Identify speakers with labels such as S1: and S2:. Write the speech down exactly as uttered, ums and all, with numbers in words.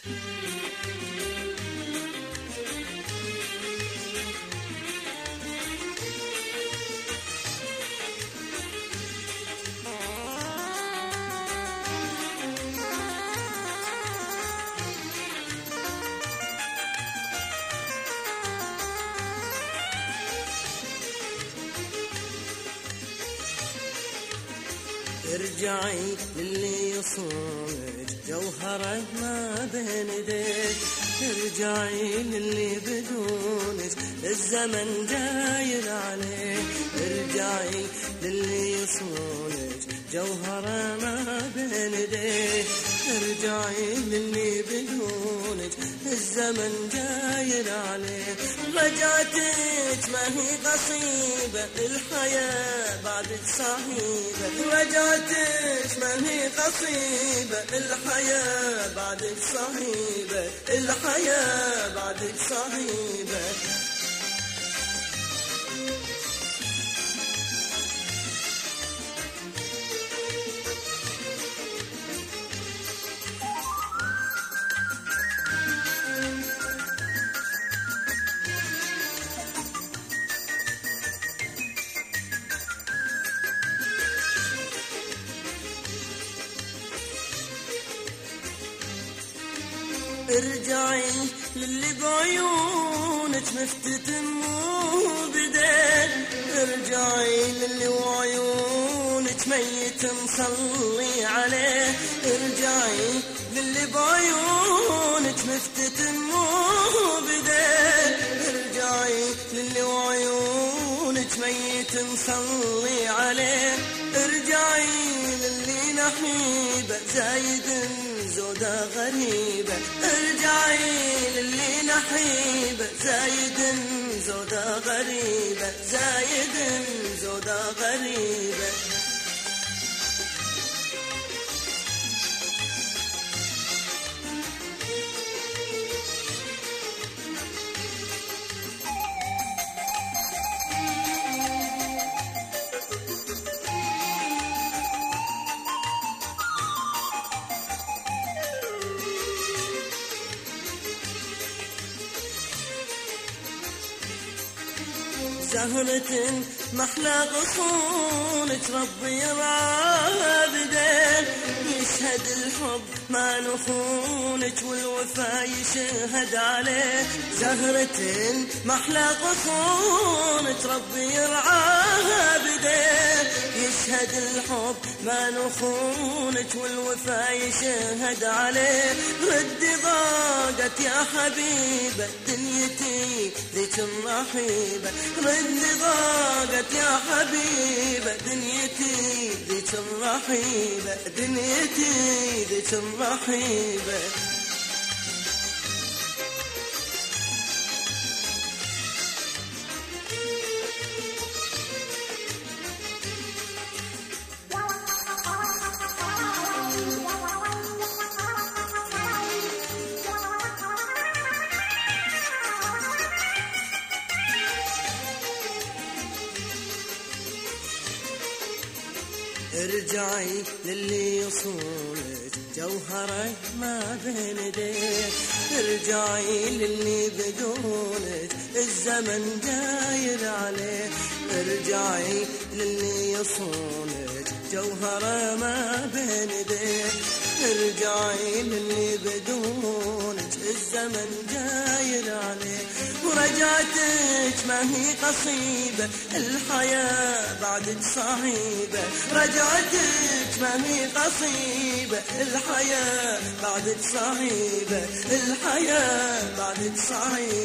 S1: ارجعي للي يصونك جوهره ما بين ايديك، ارجعي للي بدونك الزمن داير عليه، ارجعي للي يصونك جوهره ما بين ايديك، ارجعي للي بدونك الزمن داير عليه. رجعتك ما هي قصيبة الحياة بعدك صعيبة، رجعتك ما هي قصيبة الحياة بعدك صعيبة، الحياة بعدك صعيبة. ارجعي للي بعيونك مفتتم وبدين، ارجعي للي وعيونك ميت مصلي عليه، ارجعي للي بعيونك مفتتم وبدين، ارجعي للي وعيونك ميت مصلي عليه، ارجعي للي نحيبه زايد زودة غريبة، ارجعي للي نحيبة زايد زودة غريبة، زايد زودة غريبة. زهرة محلى غصونك ربي يرعاها بدين، يشهد الحب ما نخونك والوفا يشهد عليه، زهرة محلى غصونك ربي يرعاها بدين، يشهد الحب ما نخونك والوفا يشهد عليه. ردي ضاقت يا حبيبة دنيتي ذيك الرحيبة، ردي ضاقت يا حبيبة دنيتي ذيك الرحيبة، دنيتي ذيك الرحيبة. ارجعي للي يصونك جوهره ما بين ايديك، ارجعي للي بدونك الزمن داير عليه، ارجعي للي يصونك جوهره ما بين ايديك، ارجعي للي بدونك الزمن داير عليه. ورجعتك ما هي قصيبة الحياة بعدك صعيبة، رجعتك ما هي قصيبة الحياة بعدك صعيبة، الحياة بعدك صعيبة.